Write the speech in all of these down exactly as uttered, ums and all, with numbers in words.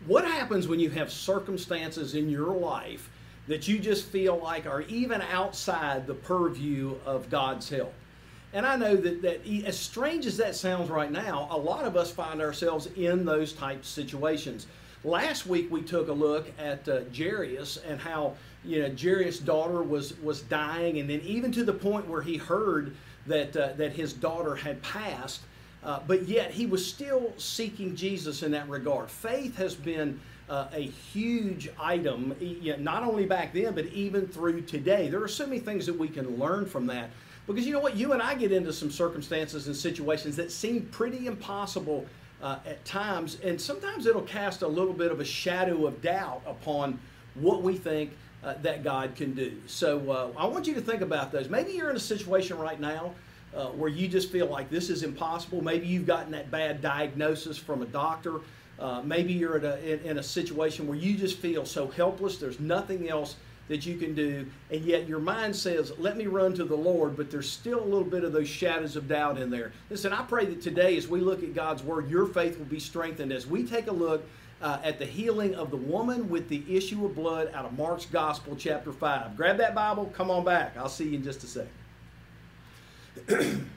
What happens when you have circumstances in your life that you just feel like are even outside the purview of God's help? And I know that, that as strange as that sounds right now, a lot of us find ourselves in those types of situations. Last week we took a look at uh, Jairus and how, you know, Jairus' daughter was was dying, and then even to the point where he heard that uh, that his daughter had passed, uh, but yet he was still seeking Jesus in that regard. Faith has been uh, a huge item, you know, not only back then, but even through today. There are so many things that we can learn from that. Because you know what, you and I get into some circumstances and situations that seem pretty impossible uh, at times, and sometimes it'll cast a little bit of a shadow of doubt upon what we think uh, that God can do. So uh, I want you to think about those. Maybe you're in a situation right now uh, where you just feel like this is impossible. Maybe you've gotten that bad diagnosis from a doctor. Uh, maybe you're at a, in, in a situation where you just feel so helpless, there's nothing else that you can do, and yet your mind says, let me run to the Lord, but there's still a little bit of those shadows of doubt in there. Listen, I pray that today as we look at God's Word, your faith will be strengthened as we take a look uh, at the healing of the woman with the issue of blood out of Mark's Gospel, chapter five. Grab that Bible, come on back. I'll see you in just a second.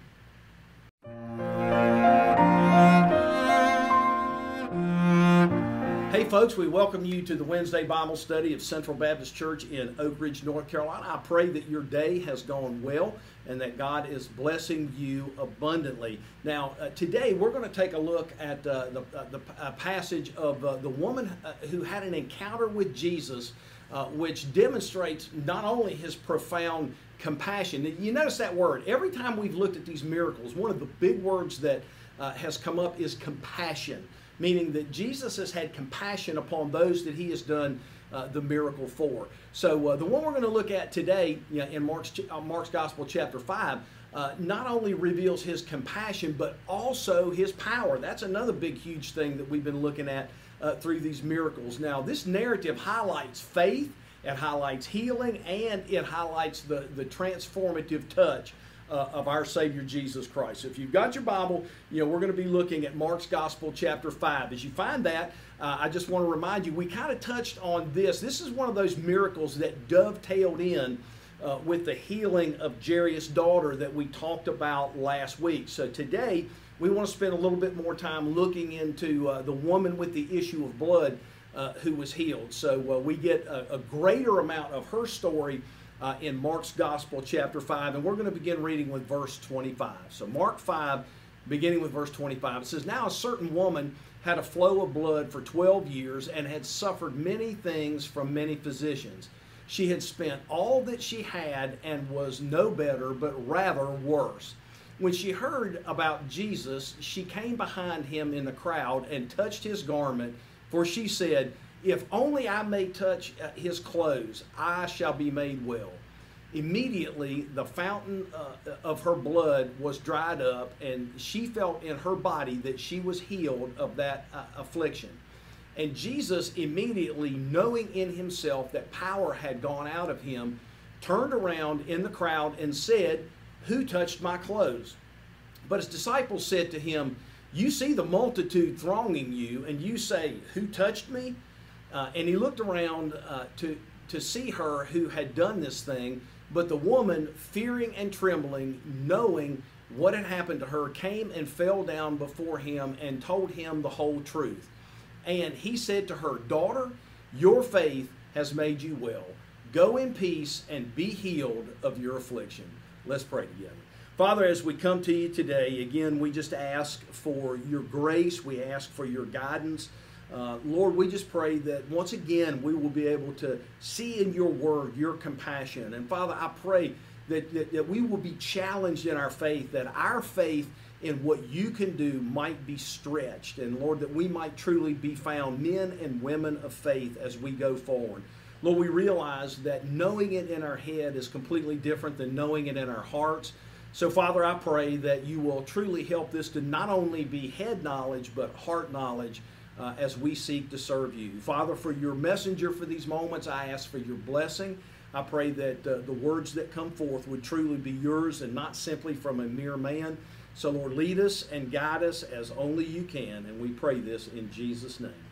Hey folks, we welcome you to the Wednesday Bible study of Central Baptist Church in Oak Ridge, North Carolina. I pray that your day has gone well and that God is blessing you abundantly. Now, uh, today we're going to take a look at uh, the, uh, the uh, passage of uh, the woman uh, who had an encounter with Jesus, uh, which demonstrates not only his profound compassion. You notice that word. Every time we've looked at these miracles, one of the big words that uh, has come up is compassion, meaning that Jesus has had compassion upon those that he has done uh, the miracle for. So uh, the one we're going to look at today, you know, in Mark's, uh, Mark's Gospel chapter five, uh, not only reveals his compassion, but also his power. That's another big, huge thing that we've been looking at uh, through these miracles. Now, this narrative highlights faith, it highlights healing, and it highlights the, the transformative touch Uh, of our Savior Jesus Christ. So if you've got your Bible, you know, we're going to be looking at Mark's Gospel chapter five. As you find that, uh, I just want to remind you, we kind of touched on this. This is one of those miracles that dovetailed in uh, with the healing of Jairus' daughter that we talked about last week. So today, we want to spend a little bit more time looking into uh, the woman with the issue of blood uh, who was healed. So uh, we get a, a greater amount of her story Uh, in Mark's Gospel, chapter five, and we're going to begin reading with verse twenty-five. So Mark five, beginning with verse twenty-five, it says, "Now a certain woman had a flow of blood for twelve years and had suffered many things from many physicians. She had spent all that she had and was no better, but rather worse. When she heard about Jesus, she came behind him in the crowd and touched his garment, for she said, 'If only I may touch his clothes, I shall be made well.' Immediately, the fountain uh, of her blood was dried up, and she felt in her body that she was healed of that uh, affliction. And Jesus, immediately knowing in himself that power had gone out of him, turned around in the crowd and said, 'Who touched my clothes?' But his disciples said to him, 'You see the multitude thronging you, and you say, Who touched me?' Uh, and he looked around uh, to, to see her who had done this thing. But the woman, fearing and trembling, knowing what had happened to her, came and fell down before him and told him the whole truth. And he said to her, 'Daughter, your faith has made you well. Go in peace and be healed of your affliction.'" Let's pray together. Father, as we come to you today, again, we just ask for your grace. We ask for your guidance. Uh, Lord, we just pray that once again we will be able to see in your word your compassion. And Father, I pray that, that, that we will be challenged in our faith, that our faith in what you can do might be stretched. And Lord, that we might truly be found men and women of faith as we go forward. Lord, we realize that knowing it in our head is completely different than knowing it in our hearts. So Father, I pray that you will truly help this to not only be head knowledge, but heart knowledge Uh, as we seek to serve you. Father, for your messenger for these moments, I ask for your blessing. I pray that uh, the words that come forth would truly be yours and not simply from a mere man. So Lord, lead us and guide us as only you can, and we pray this in Jesus' name.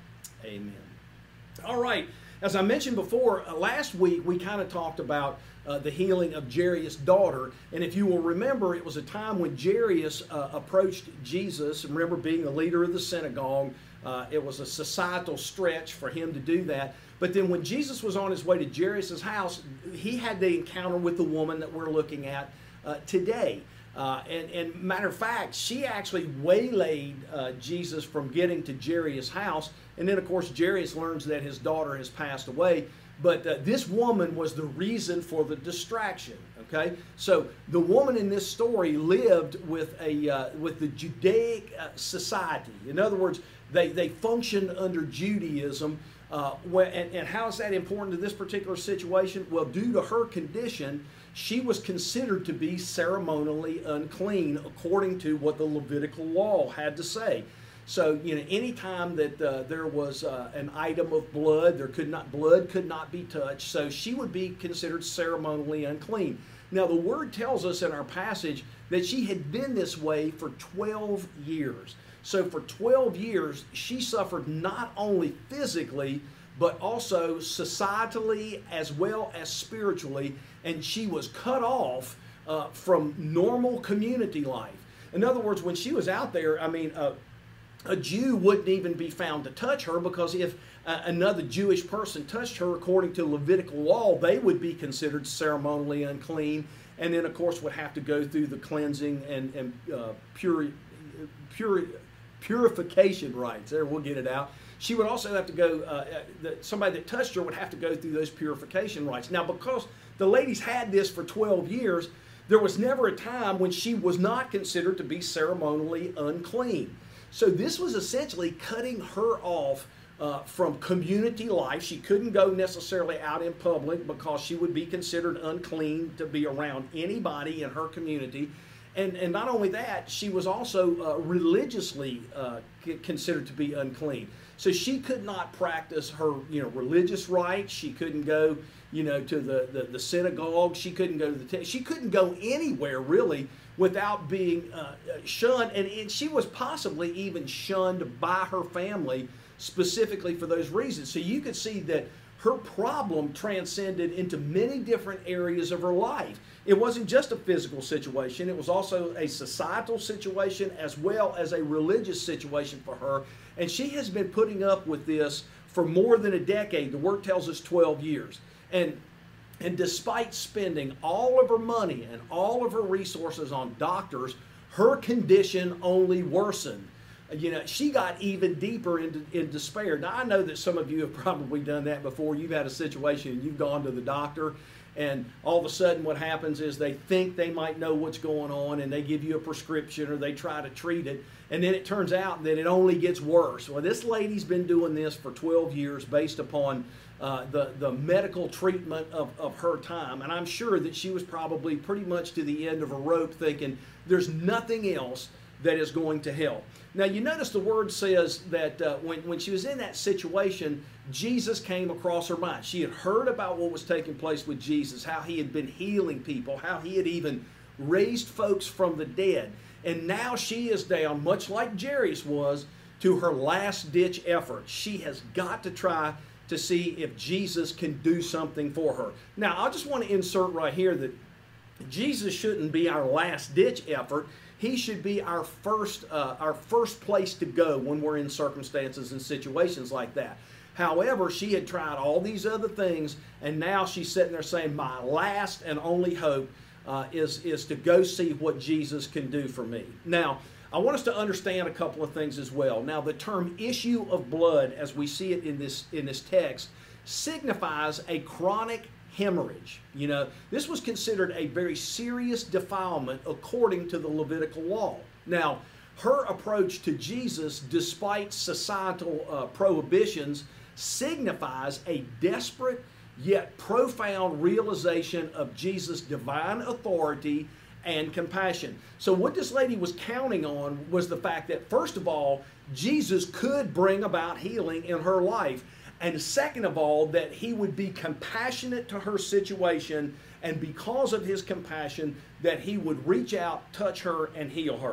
Amen. All right. As I mentioned before, uh, last week we kind of talked about uh, the healing of Jairus' daughter. And if you will remember, it was a time when Jairus uh, approached Jesus. And remember, being the leader of the synagogue, uh, it was a societal stretch for him to do that. But then when Jesus was on his way to Jairus' house, he had the encounter with the woman that we're looking at uh, today. Uh, and, and matter of fact, she actually waylaid uh, Jesus from getting to Jairus' house. And then, of course, Jairus learns that his daughter has passed away. But uh, this woman was the reason for the distraction. Okay, so the woman in this story lived with a uh, with the Judaic uh, society. In other words, they they functioned under Judaism. Uh, and, and how is that important to this particular situation? Well, due to her condition, she was considered to be ceremonially unclean according to what the Levitical law had to say. So, you know, any time that uh, there was uh, an item of blood, there could not blood could not be touched. So she would be considered ceremonially unclean. Now, the word tells us in our passage that she had been this way for twelve years. So for twelve years, she suffered not only physically, but also societally as well as spiritually, and she was cut off uh, from normal community life. In other words, when she was out there, I mean, uh, a Jew wouldn't even be found to touch her, because if uh, another Jewish person touched her according to Levitical law, they would be considered ceremonially unclean, and then of course would have to go through the cleansing and, and uh, pure, pure, purification rites. There, we'll get it out. She would also have to go, uh, the, somebody that touched her would have to go through those purification rites. Now, because the ladies had this for twelve years, there was never a time when she was not considered to be ceremonially unclean. So this was essentially cutting her off uh, from community life. She couldn't go necessarily out in public because she would be considered unclean to be around anybody in her community. And, and not only that, she was also uh, religiously uh, considered to be unclean. So she could not practice her, you know, religious rites. She couldn't go, you know, to the, the, the synagogue. She couldn't go to the temple. She couldn't go anywhere really without being uh, shunned. And, and she was possibly even shunned by her family specifically for those reasons. So you could see that her problem transcended into many different areas of her life. It wasn't just a physical situation. It was also a societal situation as well as a religious situation for her. And she has been putting up with this for more than a decade. The word tells us twelve years. And, and despite spending all of her money and all of her resources on doctors, her condition only worsened. You know, she got even deeper into in despair. Now, I know that some of you have probably done that before. You've had a situation and you've gone to the doctor, and all of a sudden what happens is they think they might know what's going on, and they give you a prescription or they try to treat it, and then it turns out that it only gets worse. Well, this lady's been doing this for twelve years based upon uh, the, the medical treatment of, of her time, and I'm sure that she was probably pretty much to the end of her rope thinking there's nothing else that is going to help. Now, you notice the word says that uh, when, when she was in that situation, Jesus came across her mind. She had heard about what was taking place with Jesus, how he had been healing people, how he had even raised folks from the dead. And now she is down, much like Jairus was, to her last-ditch effort. She has got to try to see if Jesus can do something for her. Now, I just want to insert right here that Jesus shouldn't be our last-ditch effort. He should be our first, uh, our first place to go when we're in circumstances and situations like that. However, she had tried all these other things, and now she's sitting there saying, my last and only hope uh, is, is to go see what Jesus can do for me. Now, I want us to understand a couple of things as well. Now, the term issue of blood, as we see it in this, in this text, signifies a chronic hemorrhage. You know, this was considered a very serious defilement according to the Levitical law. Now, her approach to Jesus, despite societal uh, prohibitions, signifies a desperate yet profound realization of Jesus' divine authority and compassion. So what this lady was counting on was the fact that, first of all, Jesus could bring about healing in her life. And second of all, that he would be compassionate to her situation, and because of his compassion, that he would reach out, touch her, and heal her.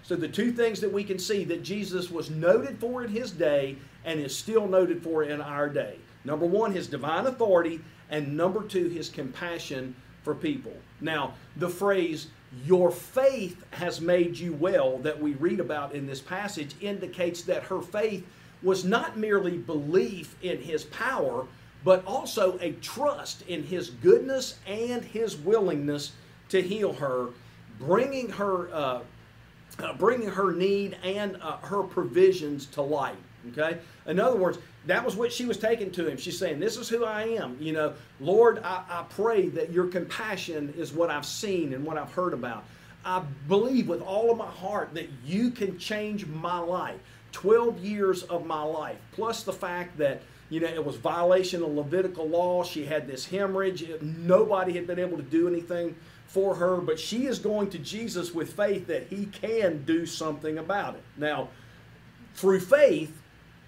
So the two things that we can see that Jesus was noted for in his day and is still noted for in our day. Number one, his divine authority, and number two, his compassion for people. Now, the phrase, your faith has made you well, that we read about in this passage indicates that her faith was not merely belief in his power, but also a trust in his goodness and his willingness to heal her, bringing her, uh, uh, bringing her need and uh, her provisions to light. Okay? In other words, that was what she was taking to him. She's saying, this is who I am. You know, Lord, I, I pray that your compassion is what I've seen and what I've heard about. I believe with all of my heart that you can change my life. twelve years of my life, plus the fact that, you know, it was violation of Levitical law. She had this hemorrhage. Nobody had been able to do anything for her, but she is going to Jesus with faith that he can do something about it. Now, through faith,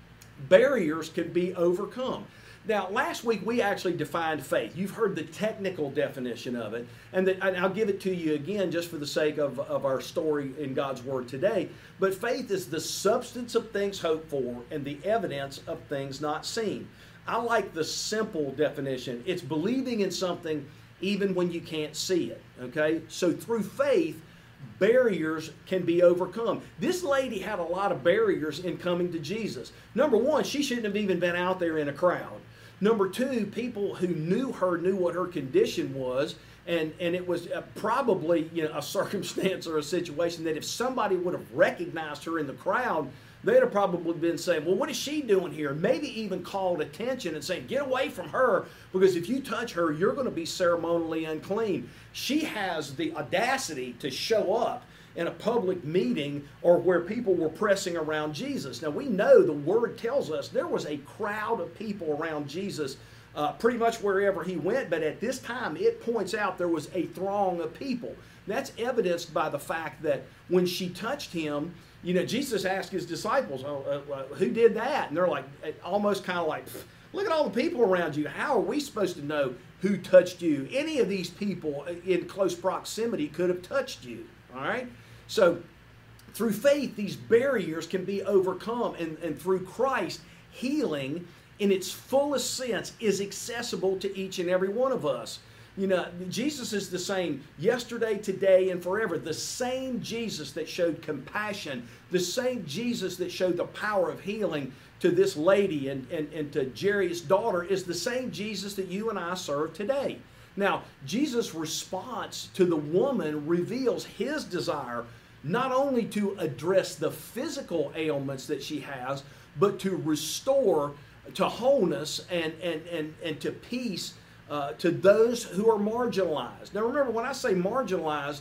barriers can be overcome. Now, last week we actually defined faith. You've heard the technical definition of it, and, that, and I'll give it to you again just for the sake of, of our story in God's Word today. But faith is the substance of things hoped for and the evidence of things not seen. I like the simple definition. It's believing in something even when you can't see it, okay? So through faith, barriers can be overcome. This lady had a lot of barriers in coming to Jesus. Number one, she shouldn't have even been out there in a crowd. Number two, people who knew her knew what her condition was, and, and it was probably, you know, a circumstance or a situation that if somebody would have recognized her in the crowd, they'd have probably been saying, well, what is she doing here? Maybe even called attention and saying, get away from her, because if you touch her, you're going to be ceremonially unclean. She has the audacity to show up in a public meeting or where people were pressing around Jesus. Now, we know the Word tells us there was a crowd of people around Jesus uh, pretty much wherever he went, but at this time it points out there was a throng of people. That's evidenced by the fact that when she touched him, you know, Jesus asked his disciples, oh, uh, who did that? And they're like, almost kind of like, look at all the people around you. How are we supposed to know who touched you? Any of these people in close proximity could have touched you, all right? So through faith, these barriers can be overcome, and, and through Christ, healing in its fullest sense is accessible to each and every one of us. You know, Jesus is the same yesterday, today, and forever. The same Jesus that showed compassion, the same Jesus that showed the power of healing to this lady and, and, and to Jairus' daughter is the same Jesus that you and I serve today. Now, Jesus' response to the woman reveals his desire not only to address the physical ailments that she has, but to restore to wholeness and, and, and, and to peace uh, to those who are marginalized. Now remember, when I say marginalized,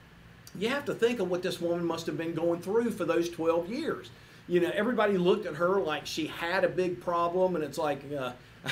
you have to think of what this woman must have been going through for those twelve years. You know, everybody looked at her like she had a big problem, and it's like, uh,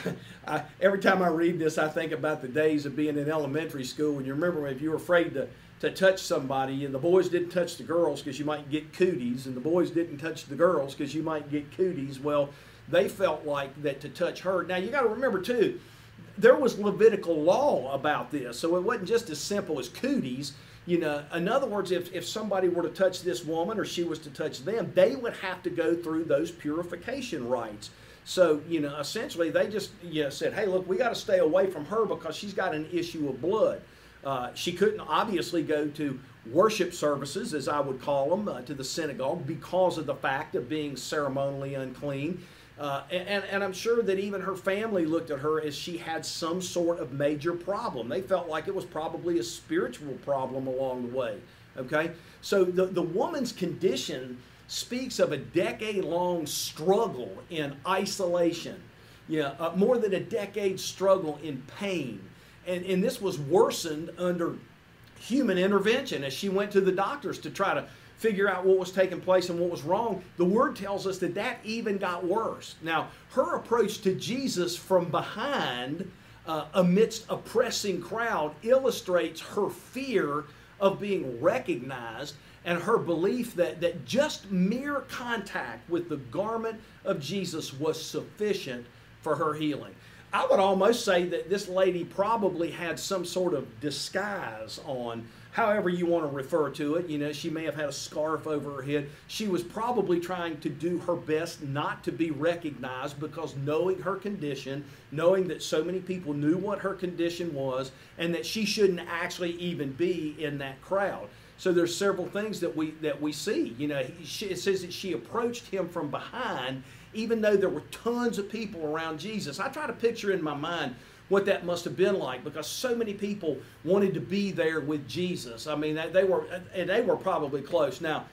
I, every time I read this, I think about the days of being in elementary school, and you remember if you were afraid to, to touch somebody, and the boys didn't touch the girls because you might get cooties, and the boys didn't touch the girls because you might get cooties. Well, they felt like that to touch her. Now, you got to remember, too, there was Levitical law about this, so it wasn't just as simple as cooties. You know, in other words, if, if somebody were to touch this woman or she was to touch them, they would have to go through those purification rites. So, you know, essentially they just you know, said, hey, look, we got to stay away from her because she's got an issue of blood. Uh, she couldn't obviously go to worship services, as I would call them, uh, to the synagogue because of the fact of being ceremonially unclean. Uh, and, and I'm sure that even her family looked at her as she had some sort of major problem. They felt like it was probably a spiritual problem along the way. Okay? So the, the woman's condition speaks of a decade-long struggle in isolation. You know, uh, more than a decade struggle in pain. And, and this was worsened under human intervention as she went to the doctors to try to figure out what was taking place and what was wrong. The Word tells us that that even got worse. Now, her approach to Jesus from behind, uh, amidst a pressing crowd, illustrates her fear of being recognized and her belief that, that just mere contact with the garment of Jesus was sufficient for her healing. I would almost say that this lady probably had some sort of disguise on however you want to refer to it. You know, she may have had a scarf over her head. She was probably trying to do her best not to be recognized, because knowing her condition, knowing that so many people knew what her condition was, and that she shouldn't actually even be in that crowd. So there's several things that we that we see. You know, she, it says that she approached him from behind, even though there were tons of people around Jesus. I try to picture in my mind what that must have been like, because so many people wanted to be there with Jesus. I mean, they were, and they were probably close. Now,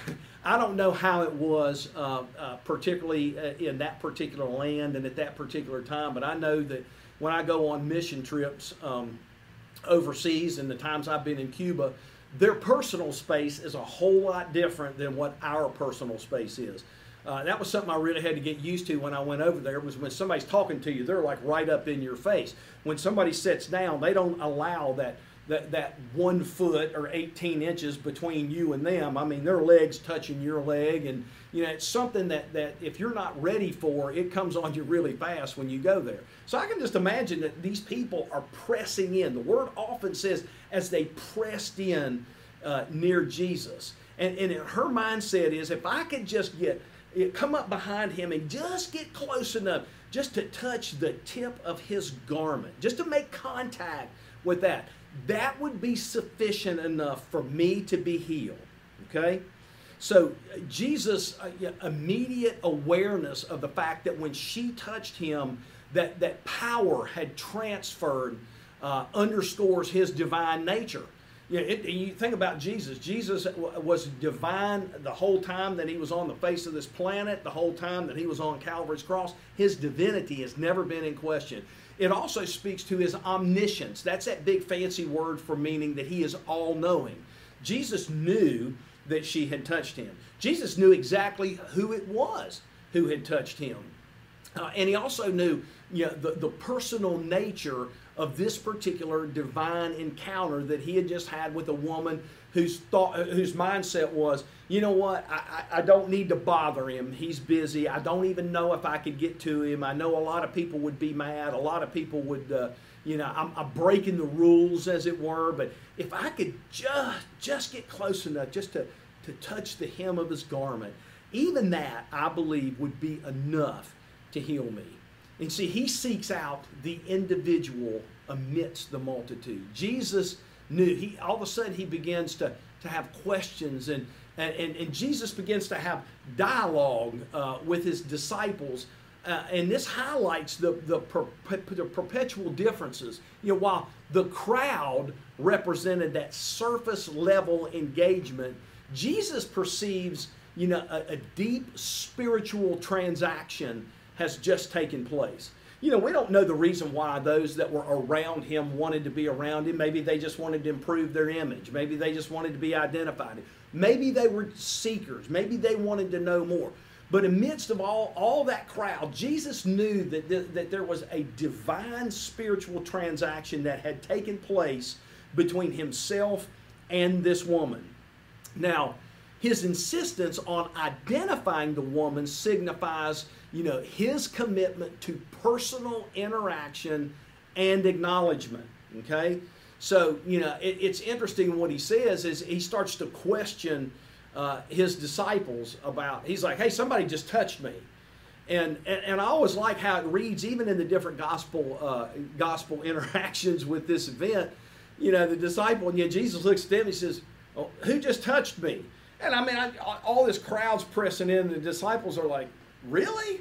I don't know how it was, uh, uh, particularly in that particular land and at that particular time, but I know that when I go on mission trips um, overseas, and the times I've been in Cuba, their personal space is a whole lot different than what our personal space is. Uh, that was something I really had to get used to when I went over there, was when somebody's talking to you, they're like right up in your face. When somebody sits down, they don't allow that, that, that one foot or eighteen inches between you and them. I mean, their legs touching your leg, and you know, it's something that, that if you're not ready for, it comes on you really fast when you go there. So I can just imagine that these people are pressing in. The word often says, as they pressed in uh, near Jesus. And, and her mindset is, if I could just get come up behind him and just get close enough just to touch the tip of his garment, just to make contact with that, that would be sufficient enough for me to be healed. Okay? So Jesus' uh, immediate awareness of the fact that when she touched him, that, that power had transferred, uh, underscores his divine nature. You know, it, you think about Jesus. Jesus was divine the whole time that he was on the face of this planet, the whole time that he was on Calvary's cross. His divinity has never been in question. It also speaks to his omniscience. That's that big fancy word for meaning that he is all-knowing. Jesus knew that she had touched him. Jesus knew exactly who it was who had touched him. Uh, and he also knew, you know, the, the personal nature of this particular divine encounter that he had just had with a woman whose thought, whose mindset was, you know what, I, I, I don't need to bother him. He's busy. I don't even know if I could get to him. I know a lot of people would be mad. A lot of people would, uh, you know, I'm, I'm breaking the rules, as it were. But if I could just, just get close enough just to, to touch the hem of his garment, even that, I believe, would be enough to heal me. And see, he seeks out the individual amidst the multitude. Jesus knew. He all of a sudden he begins to, to have questions, and, and, and, and Jesus begins to have dialogue uh, with his disciples. Uh, and this highlights the, the, per, the perpetual differences. You know, while the crowd represented that surface level engagement, Jesus perceives, you know, a, a deep spiritual transaction has just taken place. You know, we don't know the reason why those that were around him wanted to be around him. Maybe they just wanted to improve their image. Maybe they just wanted to be identified. Maybe they were seekers. Maybe they wanted to know more. But amidst of all, all that crowd, Jesus knew that, th that there was a divine spiritual transaction that had taken place between himself and this woman. Now, his insistence on identifying the woman signifies, you know, his commitment to personal interaction and acknowledgement. Okay? So, you know, it, it's interesting what he says is he starts to question uh, his disciples about, he's like, hey, somebody just touched me. And, and, and I always like how it reads, even in the different gospel, uh, gospel interactions with this event. You know, the disciple, and yet Jesus looks at them and he says, oh, who just touched me? And I mean, I, all this crowd's pressing in, and the disciples are like, really?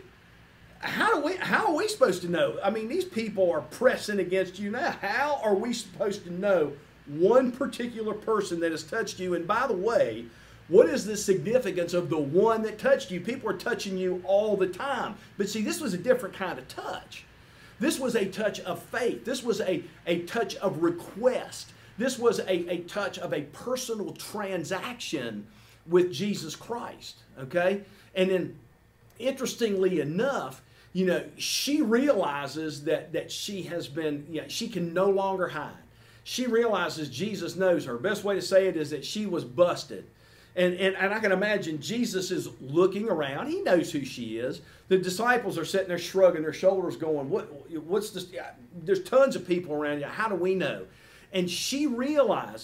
How do we, how are we supposed to know? I mean, these people are pressing against you now. How are we supposed to know one particular person that has touched you? And by the way, what is the significance of the one that touched you? People are touching you all the time. But see, this was a different kind of touch. This was a touch of faith. This was a, a touch of request. This was a, a touch of a personal transaction with Jesus Christ, okay? And then, interestingly enough, you know, she realizes that, that she has been, you know, she can no longer hide. She realizes Jesus knows her. Best way to say it is that she was busted. And, and, and I can imagine Jesus is looking around. He knows who she is. The disciples are sitting there shrugging their shoulders going, what, what's this? There's tons of people around you. How do we know? And she realizes,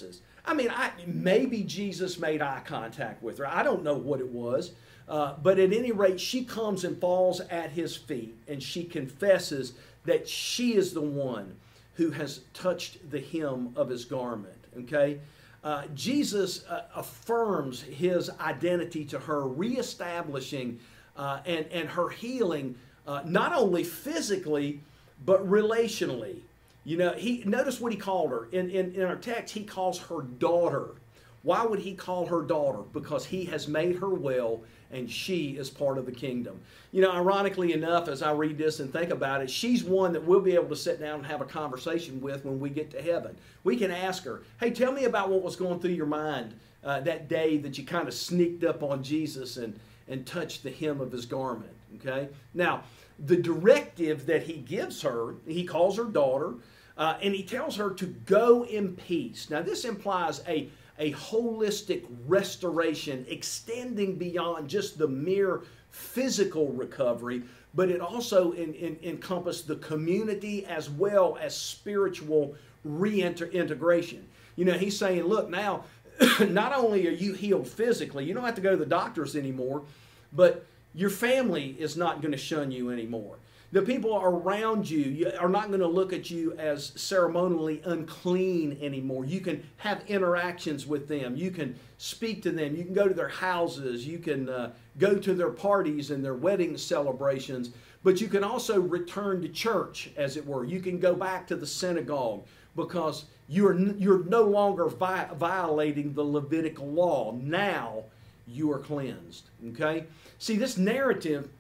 I mean, I, maybe Jesus made eye contact with her. I don't know what it was. Uh, but at any rate, she comes and falls at his feet, and she confesses that she is the one who has touched the hem of his garment. Okay? Uh, Jesus uh, affirms his identity to her, reestablishing uh, and, and her healing, uh, not only physically, but relationally. You know, he notice what he called her. In, in, in our text, he calls her daughter. Why would he call her daughter? Because he has made her well, and she is part of the kingdom. You know, ironically enough, as I read this and think about it, she's one that we'll be able to sit down and have a conversation with when we get to heaven. We can ask her, hey, tell me about what was going through your mind uh, that day that you kind of sneaked up on Jesus and, and touched the hem of his garment, okay? Now, the directive that he gives her, he calls her daughter, uh, and he tells her to go in peace. Now, this implies a a holistic restoration extending beyond just the mere physical recovery, but it also in, in, encompassed the community as well as spiritual reintegration. You know, he's saying, look, now, not only are you healed physically, you don't have to go to the doctors anymore, but your family is not going to shun you anymore. The people around you are not going to look at you as ceremonially unclean anymore. You can have interactions with them. You can speak to them. You can go to their houses. You can uh, go to their parties and their wedding celebrations. But you can also return to church, as it were. You can go back to the synagogue because you're, you're no longer vi- violating the Levitical law. Now you are cleansed. Okay? See, this narrative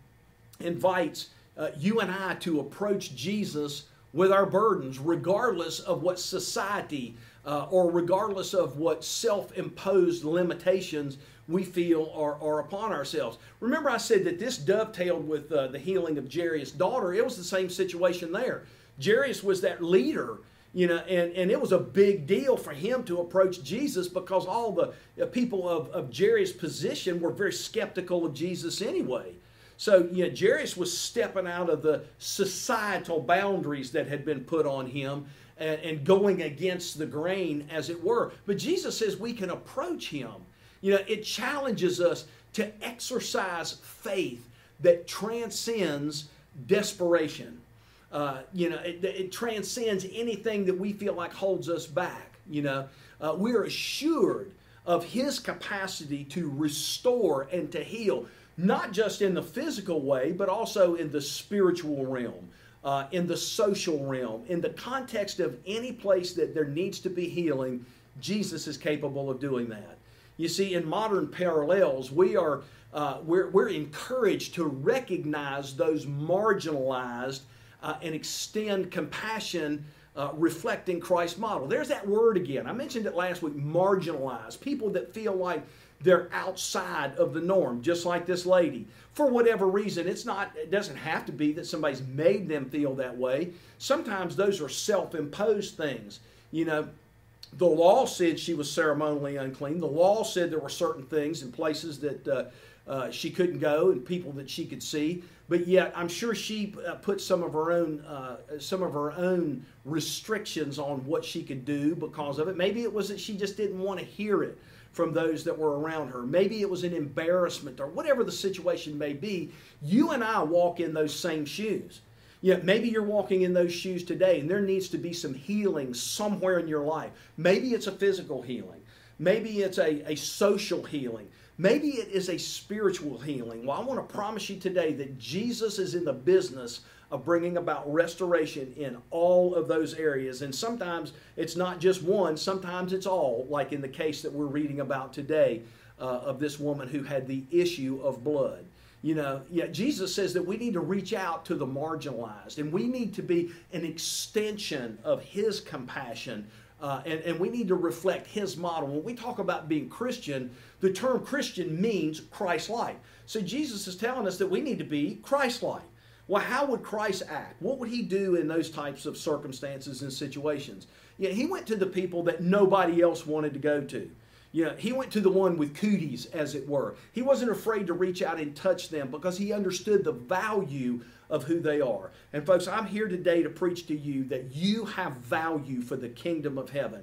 invites Uh, you and I to approach Jesus with our burdens, regardless of what society uh, or regardless of what self-imposed limitations we feel are, are upon ourselves. Remember, I said that this dovetailed with uh, the healing of Jairus' daughter. It was the same situation there. Jairus was that leader, you know, and, and it was a big deal for him to approach Jesus because all the uh, people of, of Jairus' position were very skeptical of Jesus anyway. So, you know, Jairus was stepping out of the societal boundaries that had been put on him and, and going against the grain, as it were. But Jesus says we can approach him. You know, it challenges us to exercise faith that transcends desperation. Uh, you know, it, it transcends anything that we feel like holds us back. You know, uh, we're assured of his capacity to restore and to heal. Not just in the physical way, but also in the spiritual realm, uh, in the social realm. In the context of any place that there needs to be healing, Jesus is capable of doing that. You see, in modern parallels, we are uh, we're, we're encouraged to recognize those marginalized uh, and extend compassion uh, reflecting Christ's model. There's that word again. I mentioned it last week, marginalized. People that feel like they're outside of the norm, just like this lady. For whatever reason, it's not, it doesn't have to be that somebody's made them feel that way. Sometimes those are self-imposed things. You know, the law said she was ceremonially unclean. The law said there were certain things and places that uh, uh, she couldn't go and people that she could see. But yet, I'm sure she uh, put some of her own uh, some of her own restrictions on what she could do because of it. Maybe it was that she just didn't want to hear it from those that were around her. Maybe it was an embarrassment or whatever the situation may be. You and I walk in those same shoes. Yeah, maybe you're walking in those shoes today and there needs to be some healing somewhere in your life. Maybe it's a physical healing. Maybe it's a, a social healing. Maybe it is a spiritual healing. Well, I want to promise you today that Jesus is in the business of bringing about restoration in all of those areas. And sometimes it's not just one, sometimes it's all, like in the case that we're reading about today uh, of this woman who had the issue of blood. You know, yeah, Jesus says that we need to reach out to the marginalized and we need to be an extension of his compassion. Uh, and, and we need to reflect his model. When we talk about being Christian, the term Christian means Christ-like. So Jesus is telling us that we need to be Christ-like. Well, how would Christ act? What would he do in those types of circumstances and situations? Yeah, he went to the people that nobody else wanted to go to. You know, he went to the one with cooties, as it were. He wasn't afraid to reach out and touch them because he understood the value of who they are. And folks, I'm here today to preach to you that you have value for the kingdom of heaven.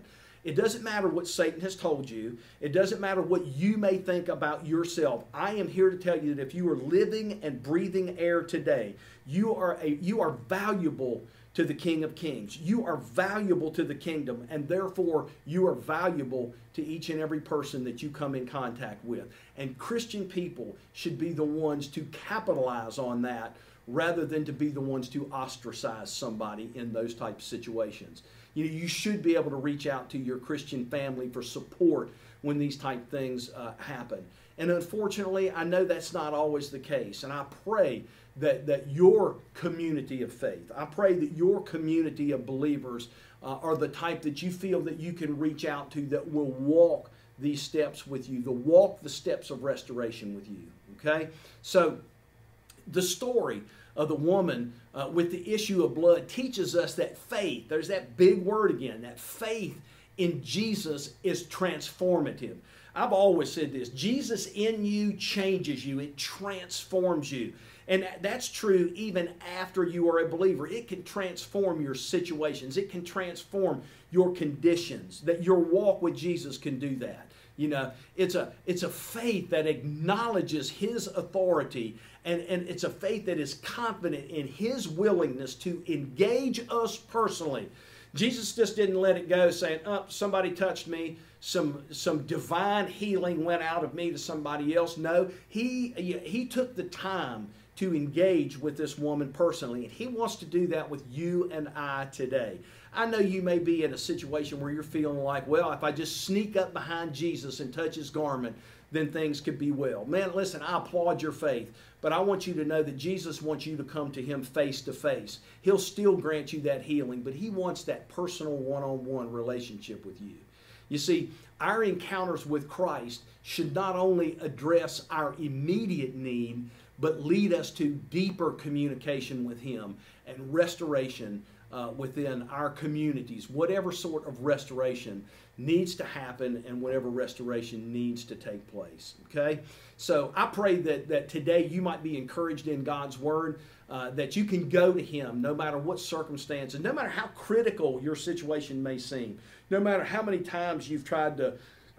It doesn't matter what Satan has told you. It doesn't matter what you may think about yourself. I am here to tell you that if you are living and breathing air today, you are a, you are valuable to the King of Kings. You are valuable to the kingdom, and therefore you are valuable to each and every person that you come in contact with. And Christian people should be the ones to capitalize on that rather than to be the ones to ostracize somebody in those types of situations. You know, you should be able to reach out to your Christian family for support when these type things uh, happen. And unfortunately, I know that's not always the case. And I pray that, that your community of faith, I pray that your community of believers uh, are the type that you feel that you can reach out to that will walk these steps with you, to walk the steps of restoration with you. Okay? So the story of the woman uh, with the issue of blood teaches us that faith, there's that big word again, that faith in Jesus is transformative. I've always said this, Jesus in you changes you, it transforms you. And that's true even after you are a believer. It can transform your situations. It can transform your conditions. That your walk with Jesus can do that. You know, it's a, it's a faith that acknowledges His authority, and, and it's a faith that is confident in His willingness to engage us personally. Jesus just didn't let it go saying, oh, somebody touched me, some, some divine healing went out of me to somebody else. No, he, he took the time to engage with this woman personally, and He wants to do that with you and I today. I know you may be in a situation where you're feeling like, well, if I just sneak up behind Jesus and touch His garment, then things could be well. Man, listen, I applaud your faith, but I want you to know that Jesus wants you to come to Him face to face. He'll still grant you that healing, but He wants that personal one-on-one relationship with you. You see, our encounters with Christ should not only address our immediate need, but lead us to deeper communication with Him and restoration uh, within our communities. Whatever sort of restoration needs to happen and whatever restoration needs to take place. Okay? So I pray that, that today you might be encouraged in God's Word, uh, that you can go to Him no matter what circumstance and no matter how critical your situation may seem, no matter how many times you've tried to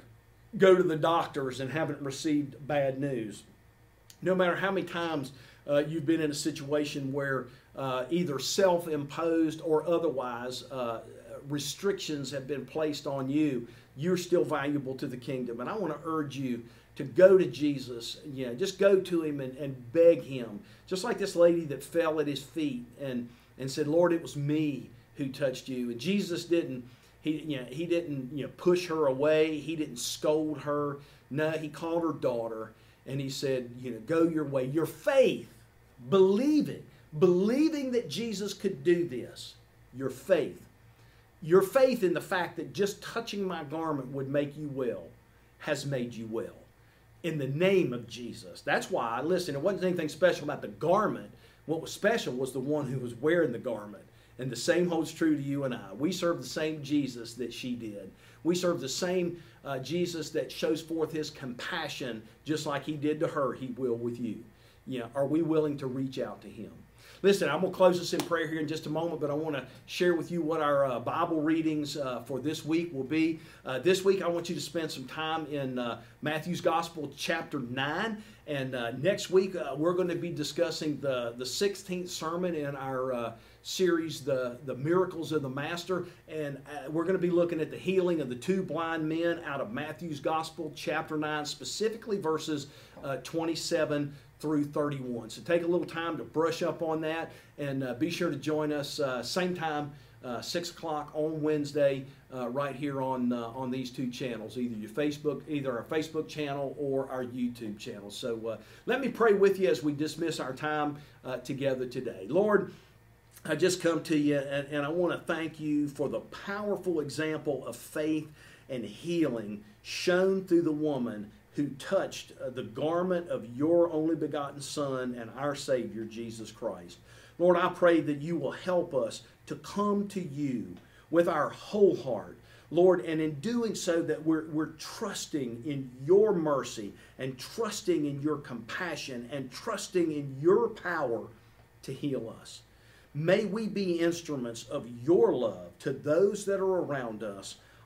go to the doctors and haven't received bad news. No matter how many times uh, you've been in a situation where uh, either self-imposed or otherwise uh, restrictions have been placed on you, you're still valuable to the kingdom. And I want to urge you to go to Jesus. You know, just go to Him and, and beg Him. Just like this lady that fell at His feet and, and said, Lord, it was me who touched you. And Jesus didn't, he, you know, he didn't you know, push her away. He didn't scold her. No, He called her daughter. And He said, you know, go your way. Your faith, believing, believing that Jesus could do this, your faith, your faith in the fact that just touching my garment would make you well, has made you well. In the name of Jesus. That's why, listen, it wasn't anything special about the garment. What was special was the one who was wearing the garment. And the same holds true to you and I. We serve the same Jesus that she did. We serve the same uh, Jesus that shows forth His compassion just like He did to her, He will with you. You know, are we willing to reach out to Him? Listen, I'm going to close this in prayer here in just a moment, but I want to share with you what our uh, Bible readings uh, for this week will be. Uh, this week, I want you to spend some time in uh, Matthew's Gospel, chapter nine. And uh, next week, uh, we're going to be discussing the, the sixteenth sermon in our uh, series, the, the Miracles of the Master. And uh, we're going to be looking at the healing of the two blind men out of Matthew's Gospel, chapter nine, specifically verses uh, twenty-seven through thirty-one. So take a little time to brush up on that, and uh, be sure to join us uh, same time, uh, six o'clock on Wednesday, uh, right here on uh, on these two channels, either your Facebook, either our Facebook channel or our YouTube channel. So uh, let me pray with you as we dismiss our time uh, together today. Lord, I just come to you, and, and I want to thank you for the powerful example of faith and healing shown through the woman who touched uh, the garment of your only begotten Son and our Savior, Jesus Christ. Lord, I pray that you will help us to come to you with our whole heart, Lord, and in doing so that we're, we're trusting in your mercy and trusting in your compassion and trusting in your power to heal us. May we be instruments of your love to those that are around us,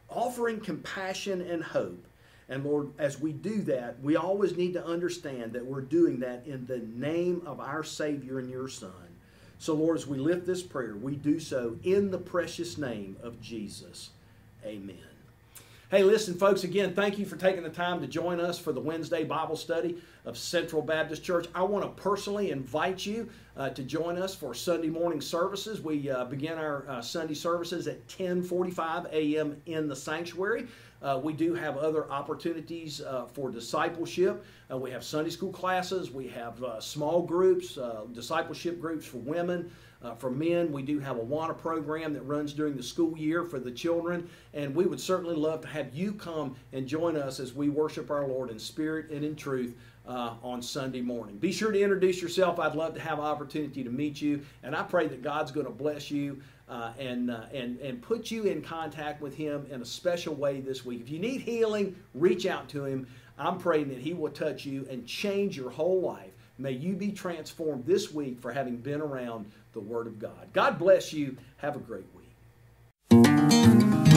offering compassion and hope. And Lord, as we do that, we always need to understand that we're doing that in the name of our Savior and your Son. So Lord, as we lift this prayer, we do so in the precious name of Jesus. Amen. Hey, listen, folks, again, thank you for taking the time to join us for the Wednesday Bible study of Central Baptist Church. I want to personally invite you uh, to join us for Sunday morning services. We uh, begin our uh, Sunday services at ten forty-five a m in the sanctuary. Uh, we do have other opportunities uh, for discipleship. Uh, we have Sunday school classes. We have uh, small groups, uh, discipleship groups for women. Uh, for men, we do have a WANA program that runs during the school year for the children, and we would certainly love to have you come and join us as we worship our Lord in spirit and in truth uh, on Sunday morning. Be sure to introduce yourself. I'd love to have an opportunity to meet you, and I pray that God's going to bless you uh, and, uh, and, and put you in contact with Him in a special way this week. If you need healing, reach out to Him. I'm praying that He will touch you and change your whole life. May you be transformed this week for having been around the Word of God. God bless you. Have a great week.